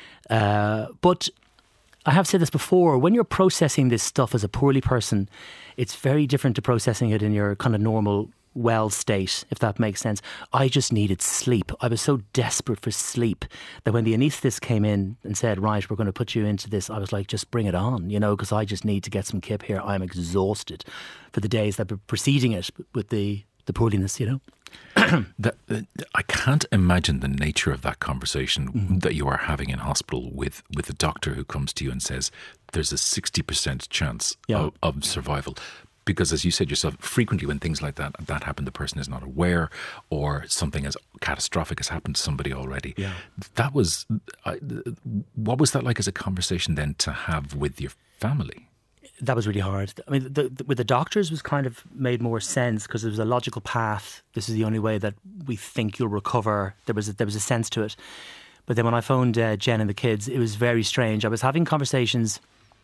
Uh, but I have said this before, when you're processing this stuff as a poorly person, it's very different to processing it in your kind of normal well state, if that makes sense. I just needed sleep. I was so desperate for sleep that when the anaesthetist came in and said, right, we're going to put you into this, I was like, just bring it on, you know, because I just need to get some kip here. I'm exhausted for the days that were preceding it with the, the poorliness, you know. that, uh, I can't imagine the nature of that conversation mm-hmm. that you are having in hospital with, with a doctor who comes to you and says, there's a sixty percent chance yeah. of, of survival. Because as you said yourself, frequently when things like that that happen, the person is not aware, or something as catastrophic has happened to somebody already. Yeah. That was, uh, what was that like as a conversation then to have with your family? That was really hard. I mean, the, the, with the doctors was kind of made more sense because there was a logical path. This is the only way that we think you'll recover. There was a, there was a sense to it. But then when I phoned uh, Jen and the kids, it was very strange. I was having conversations.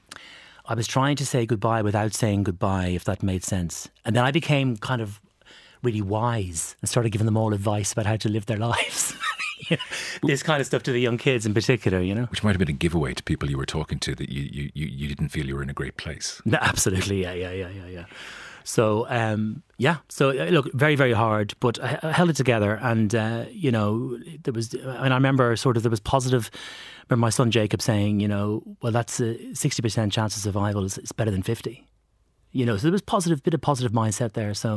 I was trying to say goodbye without saying goodbye, if that made sense. And then I became kind of really wise and started giving them all advice about how to live their lives. You know, this kind of stuff to the young kids in particular, you know. Which might have been a giveaway to people you were talking to, that you, you, you didn't feel you were in a great place. No, absolutely, yeah, yeah, yeah, yeah, yeah. So, um, yeah, so look, very, very hard, but I, I held it together. And, uh, you know, there was, and I remember sort of there was positive, I remember my son Jacob saying, you know, well, that's a sixty percent chance of survival is, is better than fifty. You know, so there was positive, bit of positive mindset there. So,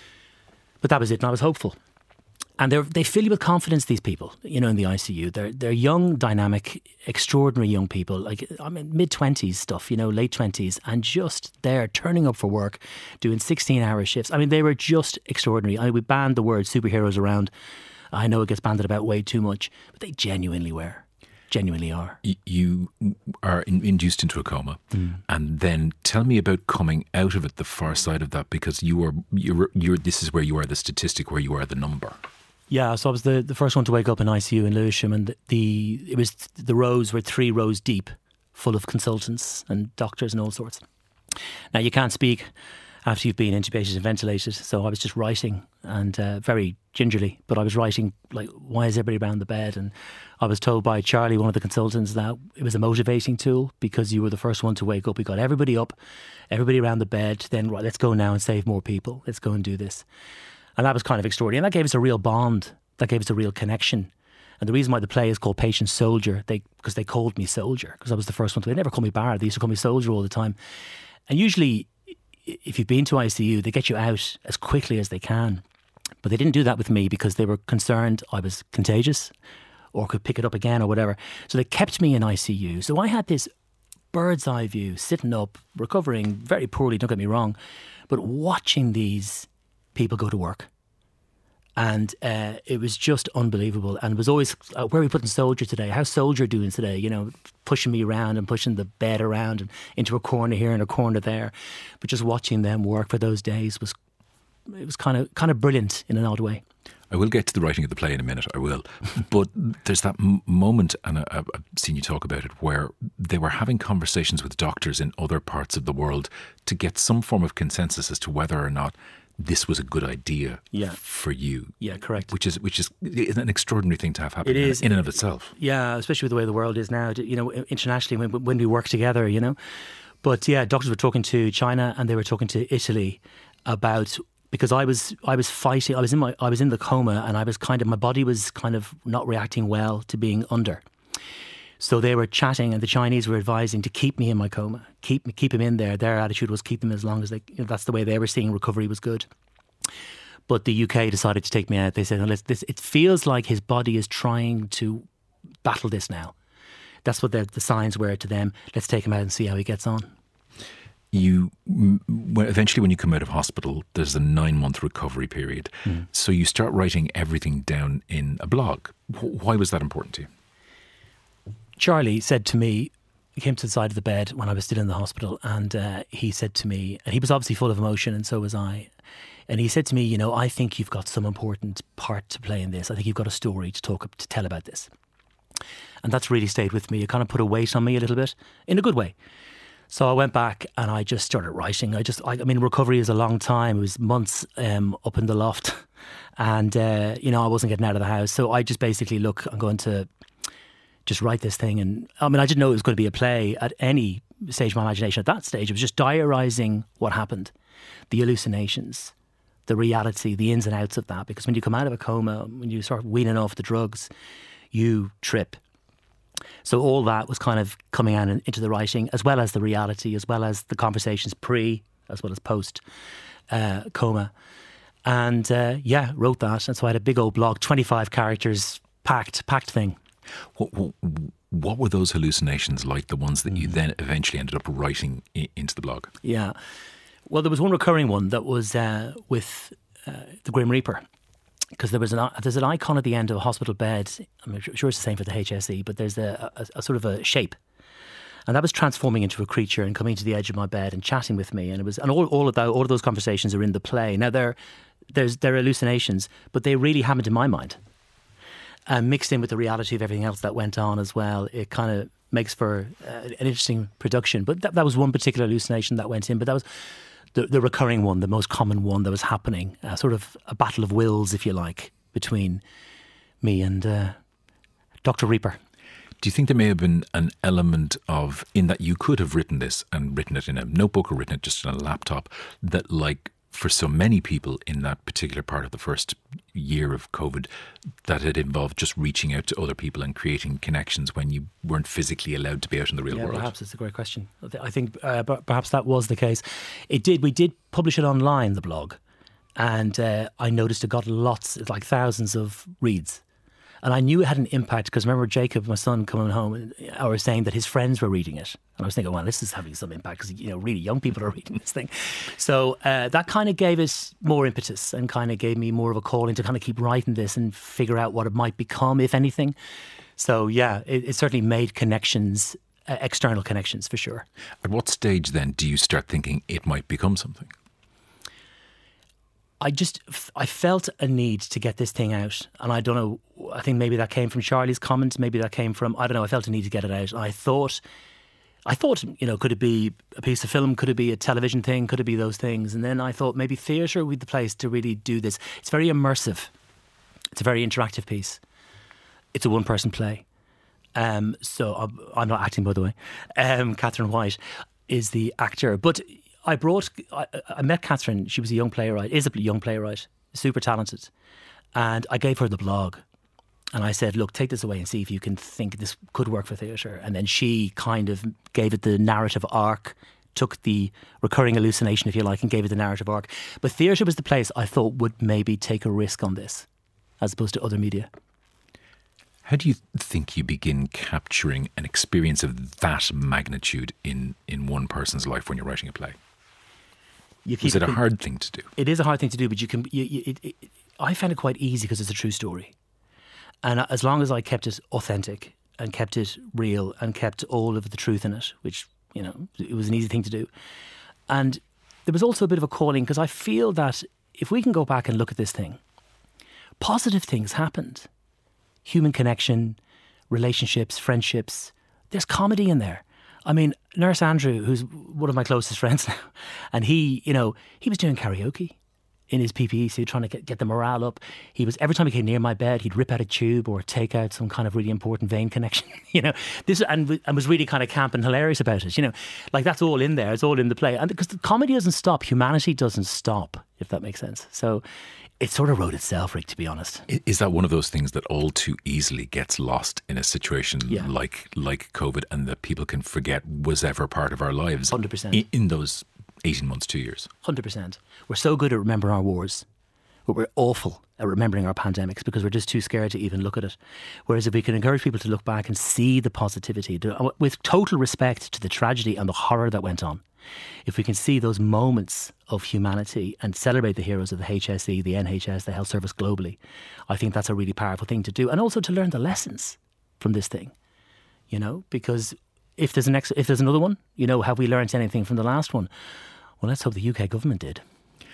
but that was it, and I was hopeful. And they they fill you with confidence, these people, you know, in the I C U. They're they're young, dynamic, extraordinary young people, like, I mean, mid-twenties stuff, you know, late twenties, and just there turning up for work, doing sixteen-hour shifts. I mean, they were just extraordinary. I mean, we banned the word superheroes around. I know it gets banded about way too much, but they genuinely were. Genuinely are. You are in, induced into a coma, mm. and then tell me about coming out of it, the far side of that, because you are you're, you're this is where you are the statistic, where you are the number. Yeah, so I was the, the first one to wake up in I C U in Lewisham, and the, the it was the rows were three rows deep, full of consultants and doctors and all sorts. Now you can't speak after you've been intubated and ventilated, so I was just writing, and uh, very gingerly, but I was writing like, why is everybody around the bed? And I was told by Charlie, one of the consultants, that it was a motivating tool because you were the first one to wake up. We got everybody up, everybody around the bed, then right, let's go now and save more people. Let's go and do this. And that was kind of extraordinary. And that gave us a real bond. That gave us a real connection. And the reason why the play is called Patient Soldier, they because they called me Soldier, because I was the first one to. They never called me Bard. They used to call me Soldier all the time. And usually, if you've been to I C U, they get you out as quickly as they can. But they didn't do that with me because they were concerned I was contagious or could pick it up again or whatever. So they kept me in I C U. So I had this bird's eye view, sitting up, recovering very poorly, don't get me wrong, but watching these people go to work. And uh, it was just unbelievable. And it was always, uh, where are we putting Soldier today? How's Soldier doing today? You know, pushing me around and pushing the bed around and into a corner here and a corner there. But just watching them work for those days was, it was kind of kind of brilliant in an odd way. I will get to the writing of the play in a minute, I will. But there's that m- moment, and I, I've seen you talk about it, where they were having conversations with doctors in other parts of the world to get some form of consensus as to whether or not this was a good idea yeah. for you. Yeah, correct. Which is which is an extraordinary thing to have happen it is. in and of itself. Yeah, especially with the way the world is now, you know, internationally when, when we work together, you know. But yeah, doctors were talking to China and they were talking to Italy about, because I was I was fighting, I was in my I was in the coma and I was kind of, my body was kind of not reacting well to being under. So they were chatting, and the Chinese were advising to keep me in my coma, keep me, keep him in there. Their attitude was keep them as long as they. You know, that's the way they were seeing recovery was good. But the U K decided to take me out. They said, no, let's, this, it feels like his body is trying to battle this now. That's what the, the signs were to them. Let's take him out and see how he gets on. You when, eventually, when you come out of hospital, there's a nine-month recovery period. Mm. So you start writing everything down in a blog. Why was that important to you? Charlie said to me, he came to the side of the bed when I was still in the hospital, and uh, he said to me, and he was obviously full of emotion, and so was I. And he said to me, you know, I think you've got some important part to play in this. I think you've got a story to talk to tell about this. And that's really stayed with me. It kind of put a weight on me a little bit, in a good way. So I went back and I just started writing. I just, I, I mean, recovery is a long time. It was months um, up in the loft, and uh, you know, I wasn't getting out of the house. So I just basically, look, I'm going to just write this thing. And I mean, I didn't know it was going to be a play at any stage of my imagination at that stage. It was just diarising what happened, the hallucinations, the reality, the ins and outs of that. Because when you come out of a coma, when you start weaning off the drugs, you trip. So all that was kind of coming out into the writing, as well as the reality, as well as the conversations pre, as well as post uh, coma. And uh, yeah, wrote that. And so I had a big old blog, twenty-five characters, packed, packed thing. What, what, what were those hallucinations like, the ones that you then eventually ended up writing i- into the blog? Yeah. Well, there was one recurring one that was uh, with uh, the Grim Reaper. Because there was an there's an icon at the end of a hospital bed. I'm sure it's the same for the H S E, but there's a, a, a sort of a shape. And that was transforming into a creature and coming to the edge of my bed and chatting with me. And it was, and all, all of that, all of those conversations are in the play. Now they're there's they're hallucinations, but they really happened in my mind. And mixed in with the reality of everything else that went on as well, it kind of makes for uh, an interesting production. But that, that was one particular hallucination that went in. But that was the, the recurring one, the most common one that was happening. Uh, sort of a battle of wills, if you like, between me and uh, Doctor Reaper. Do you think there may have been an element of, in that you could have written this and written it in a notebook or written it just on a laptop, that like for so many people in that particular part of the first year of COVID, that it involved just reaching out to other people and creating connections when you weren't physically allowed to be out in the real yeah, world? Perhaps it's a great question. I think uh, perhaps that was the case. It did. We did publish it online, the blog, and uh, I noticed it got lots, like thousands of reads. And I knew it had an impact because I remember Jacob, my son, coming home and I was saying that his friends were reading it. And I was thinking, well, this is having some impact because, you know, really young people are reading this thing. So uh, that kind of gave us more impetus and kind of gave me more of a calling to kind of keep writing this and figure out what it might become, if anything. So, yeah, it, it certainly made connections, uh, external connections for sure. At what stage then do you start thinking it might become something? I just, I felt a need to get this thing out. And I don't know, I think maybe that came from Charlie's comments. Maybe that came from, I don't know, I felt a need to get it out. And I thought, I thought, you know, could it be a piece of film? Could it be a television thing? Could it be those things? And then I thought maybe theatre would be the place to really do this. It's very immersive. It's a very interactive piece. It's a one-person play. Um, so I'm, I'm not acting, by the way. Um, Catherine White is the actor. But I brought, I, I met Catherine. She was a young playwright, is a young playwright, super talented. And I gave her the blog. And I said, look, take this away and see if you can think this could work for theatre. And then she kind of gave it the narrative arc, took the recurring hallucination, if you like, and gave it the narrative arc. But theatre was the place I thought would maybe take a risk on this, as opposed to other media. How do you think you begin capturing an experience of that magnitude in, in one person's life when you're writing a play? You keep Is it a con- hard thing to do? It is a hard thing to do, but you can. You, you, it, it, I found it quite easy because it's a true story, and as long as I kept it authentic and kept it real and kept all of the truth in it, which, you know, it was an easy thing to do. And there was also a bit of a calling, because I feel that if we can go back and look at this thing, positive things happened. Human connection, relationships, friendships. There's comedy in there. I mean, Nurse Andrew, who's one of my closest friends now, and he, you know, he was doing karaoke in his P P E suit, trying to get, get the morale up. He was, every time he came near my bed, he'd rip out a tube or take out some kind of really important vein connection, you know, this, and, and was really kind of camp and hilarious about it, you know, like that's all in there. It's all in the play. And because the comedy doesn't stop, humanity doesn't stop, if that makes sense. So it sort of wrote itself, Rick, to be honest. Is that one of those things that all too easily gets lost in a situation Yeah. like like COVID, and that people can forget was ever part of our lives? one hundred percent. In, in those eighteen months, two years. one hundred percent. We're so good at remembering our wars, but we're awful at remembering our pandemics because we're just too scared to even look at it. Whereas if we can encourage people to look back and see the positivity, to, with total respect to the tragedy and the horror that went on, if we can see those moments of humanity and celebrate the heroes of the H S E, the N H S, the health service globally, I think that's a really powerful thing to do. And also to learn the lessons from this thing, you know, because if there's an ex- if there's another one, you know, have we learned anything from the last one? Well, let's hope the U K government did.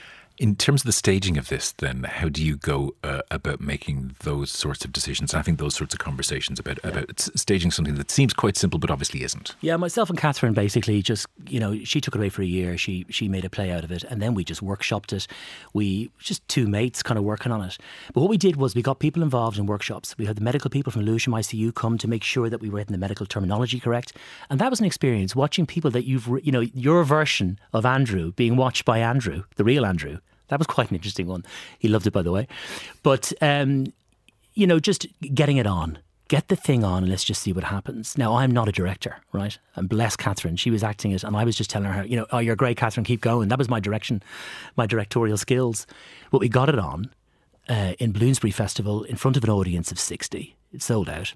In terms of the staging of this, then, how do you go uh, about making those sorts of decisions? I think those sorts of conversations about, yeah. about s- staging something that seems quite simple but obviously isn't. Yeah, myself and Catherine basically just, you know, she took it away for a year. She she made a play out of it, and then we just workshopped it. We, just two mates kind of working on it. But what we did was we got people involved in workshops. We had the medical people from Lewisham I C U come to make sure that we were getting the medical terminology correct. And that was an experience, watching people that you've, you know, your version of Andrew being watched by Andrew, the real Andrew. That was quite an interesting one. He loved it, by the way. But, um, you know, just getting it on. Get the thing on and let's just see what happens. Now, I'm not a director, right? And bless Catherine. She was acting it and I was just telling her, you know, oh, you're great, Catherine, keep going. That was my direction, my directorial skills. But we got it on uh, in Bloomsbury Festival in front of an audience of sixty. It sold out.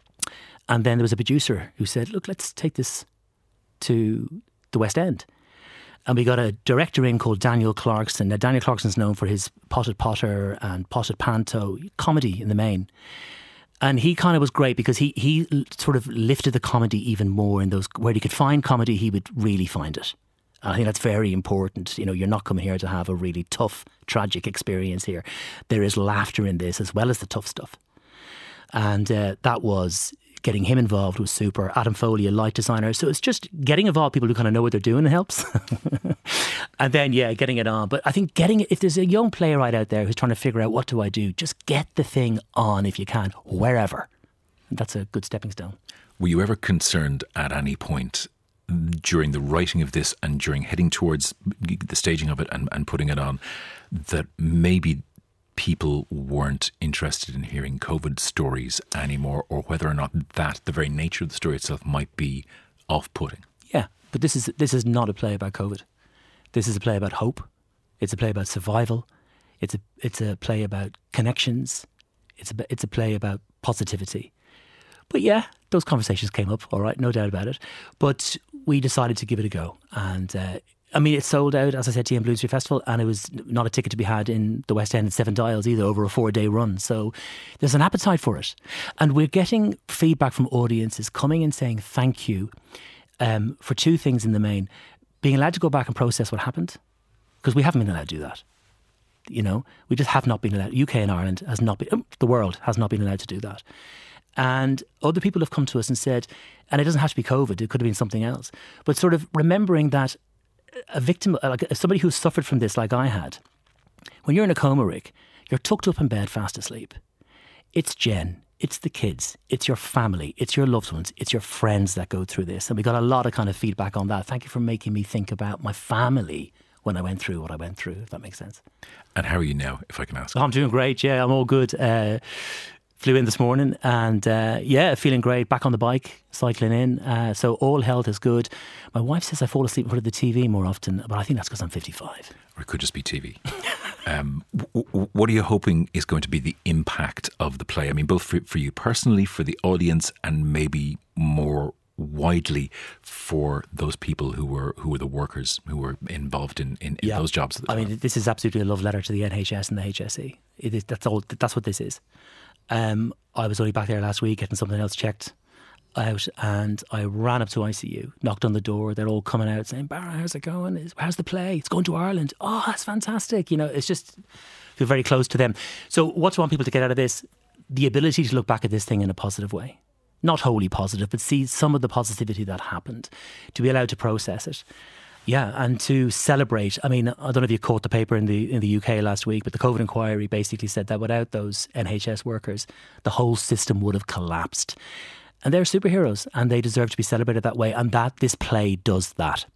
And then there was a producer who said, look, let's take this to the West End. And we got a director in called Daniel Clarkson. Now, Daniel Clarkson's known for his Potted Potter and Potted Panto, comedy in the main. And he kind of was great because he he sort of lifted the comedy even more in those, where he could find comedy, he would really find it. And I think that's very important. You know, you're not coming here to have a really tough, tragic experience here. There is laughter in this as well as the tough stuff. And uh, that was... Getting him involved was super. Adam Foley, a light designer. So it's just getting involved, people who kind of know what they're doing, helps. And then, yeah, getting it on. But I think getting it, if there's a young playwright out there who's trying to figure out what do I do, just get the thing on if you can, wherever. And that's a good stepping stone. Were you ever concerned at any point during the writing of this and during heading towards the staging of it and, and putting it on that maybe people weren't interested in hearing COVID stories anymore, or whether or not that, the very nature of the story itself, might be off-putting? Yeah, but this is this is not a play about COVID. This is a play about hope. It's a play about survival. It's a it's a play about connections. It's a it's a play about positivity. But yeah, those conversations came up, all right, no doubt about it. But we decided to give it a go, and uh, I mean, it sold out, as I said to you, in Bloomsbury Festival, and it was not a ticket to be had in the West End at Seven Dials either, over a four-day run. So there's an appetite for it. And we're getting feedback from audiences coming and saying thank you um, for two things in the main. Being allowed to go back and process what happened, because we haven't been allowed to do that. You know, we just have not been allowed. U K and Ireland has not been, the world has not been allowed to do that. And other people have come to us and said, and it doesn't have to be COVID, it could have been something else, but sort of remembering that a victim, like somebody who's suffered from this like I had, when you're in a coma, Rick, you're tucked up in bed fast asleep. It's Jen, it's the kids, it's your family, it's your loved ones, it's your friends that go through this. And we got a lot of kind of feedback on that. Thank you for making me think about my family when I went through what I went through, if that makes sense. And how are you now, if I can ask? Oh, I'm doing great, yeah, I'm all good. Uh, Flew in this morning and uh, yeah, feeling great. Back on the bike, cycling in. Uh, so all health is good. My wife says I fall asleep in front of the T V more often, but I think that's because I'm fifty-five. Or it could just be T V. um, w- w- what are you hoping is going to be the impact of the play? I mean, both for, for you personally, for the audience, and maybe more widely for those people who were who were the workers who were involved in, in, in yeah. those jobs. I mean, this is absolutely a love letter to the N H S and the H S E. It is, that's all. That's what this is. Um, I was only back there last week getting something else checked out, and I ran up to I C U, knocked on the door. They're all coming out saying, "Barra, how's it going? How's the play? It's going to Ireland. Oh, that's fantastic!" You know, it's just feel very close to them. So, what do I want people to get out of this? The ability to look back at this thing in a positive way. Not wholly positive, but see some of the positivity that happened, to be allowed to process it. Yeah, and to celebrate. I mean, I don't know if you caught the paper in the in the U K last week, but the COVID inquiry basically said that without those N H S workers, the whole system would have collapsed. And they're superheroes, and they deserve to be celebrated that way, and that this play does that.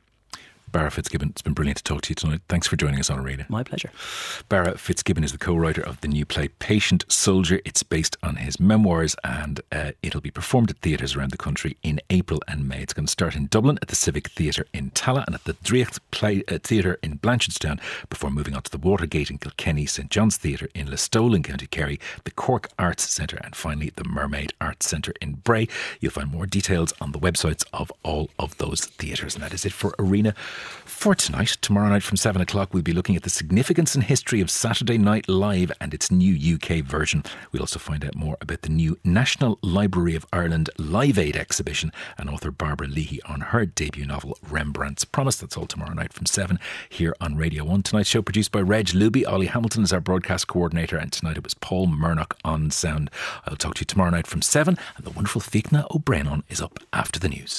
Barra Fitzgibbon, it's been brilliant to talk to you tonight. Thanks for joining us on Arena. My pleasure. Barra Fitzgibbon is the co-writer of the new play Patient Soldier. It's based on his memoirs, and uh, it'll be performed at theatres around the country in April and May. It's going to start in Dublin at the Civic Theatre in Tallaght and at the Dreacht Play uh, Theatre in Blanchardstown, before moving on to the Watergate in Kilkenny, St John's Theatre in Listowel in County Kerry, the Cork Arts Centre, and finally the Mermaid Arts Centre in Bray. You'll find more details on the websites of all of those theatres. And that is it for Arena for tonight. Tomorrow night from seven o'clock we'll be looking at the significance and history of Saturday Night Live and its new U K version. We'll also find out more about the new National Library of Ireland Live Aid exhibition and author Barbara Leahy on her debut novel Rembrandt's Promise. That's all tomorrow night from seven here on Radio one. Tonight's show produced by Reg Luby. Ollie Hamilton is our broadcast coordinator, and tonight it was Paul Murnock on sound. I'll talk to you tomorrow night from seven, and the wonderful Fiachna O'Brien is up after the news.